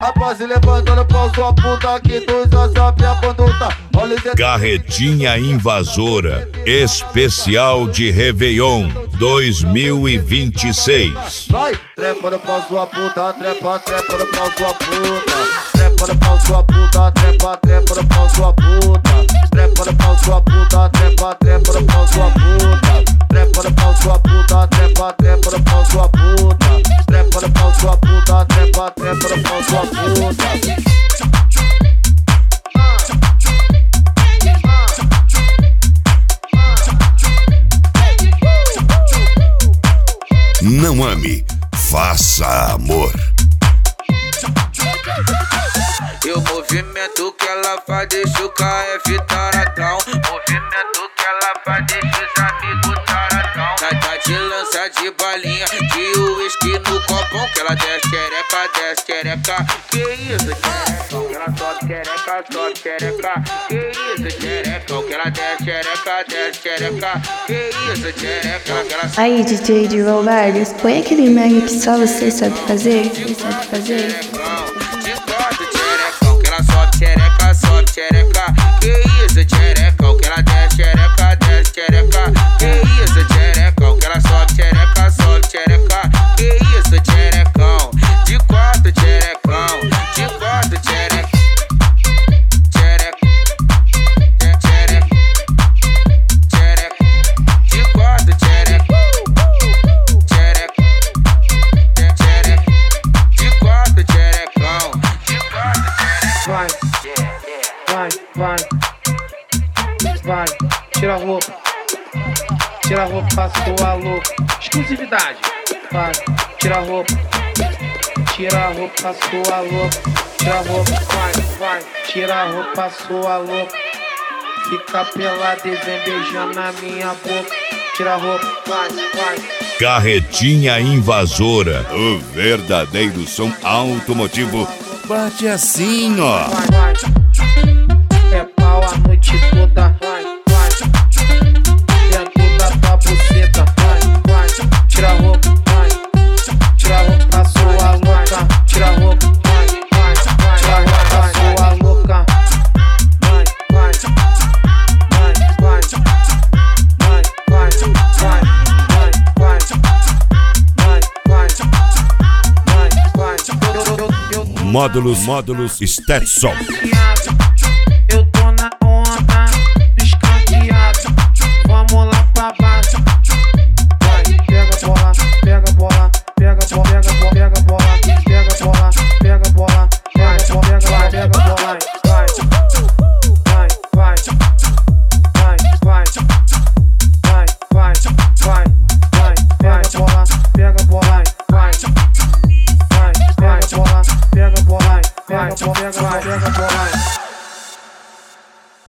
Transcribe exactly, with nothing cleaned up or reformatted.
Rapaz, levantando pra sua puta que tu já sabe a conduta. Carretinha Invasora Especial de Réveillon dois mil e vinte e seis. Vai, trepando pra sua puta, trepa, trepando pra sua puta. Trepando pra sua puta, trepa, trepando pra sua puta. Trepando pra sua puta, trepa, trepando pra sua puta. Trepando pra sua puta, trepa, trepando pra sua puta. Trepando pra sua puta, trepa, trepando pra sua puta. Não ame, faça amor. E o movimento que ela faz deixa o K F taradão. Movimento que ela faz deixa os amigos taradão. Tá, tá de lança de balinha, de uísque no copão. Que ela desce xereca, desce xereca. Que isso, xerecão? Que ela sobe xereca, sobe xereca. Que isso, xerecão? Que ela desce xereca, desce xereca. Que isso, xerecão? Que ela... Aí, D J de Roberts, põe aquele mega que só você sabe fazer. Você sabe fazer? Sobe xereca, sobe xereca. Que isso, xerecão? Que ela desce xereca, desce xereca. Que isso, xerecão? Que ela sobe xereca, sobe xereca. Que isso, xerecão? De quatro xerecão, de quatro xereca. Xereca, xereca, xereca. De quatro xereca. Xereca, xereca. De quatro xerecão, de quatro xereca. Vai, vai, vai, vai, tira a roupa, tira a roupa, passa tua louca, exclusividade. Vai, tira a roupa, tira a roupa, passa tua louca, tira a roupa, vai, vai, tira a roupa, passa tua louca, fica pelada e vem beijando na minha boca, tira a roupa, vai, vai. Carretinha Invasora, o verdadeiro som automotivo. Bate assim, ó. Vai, vai. É pau a noite toda. Vai, vai. Dentro da tua buceta. Vai, vai. Tira a roupa, vai. Tira a roupa pra sua louca. Tira a roupa, vai, vai. Tira a roupa pra sua louca. Vai, vai. Vai, vai. Vai, vai. Vai, vai, vai. Vai, vai. Vai, vai. Módulos, módulos, Stetson. Eu tô na onda, escanteado. Vamos lá pra baixo. Vai, pega a bola, pega a bola, pega a bola, pega a bola, pega a bola, pega a bola, pega a bola, pega a bola, pega a bola, vai, vai, vai, vai, vai, vai, vai, vai, vai, pega a bola, pega a bola, vai, vai, pega a bola, pega a bola, pega a bola, pega a bola.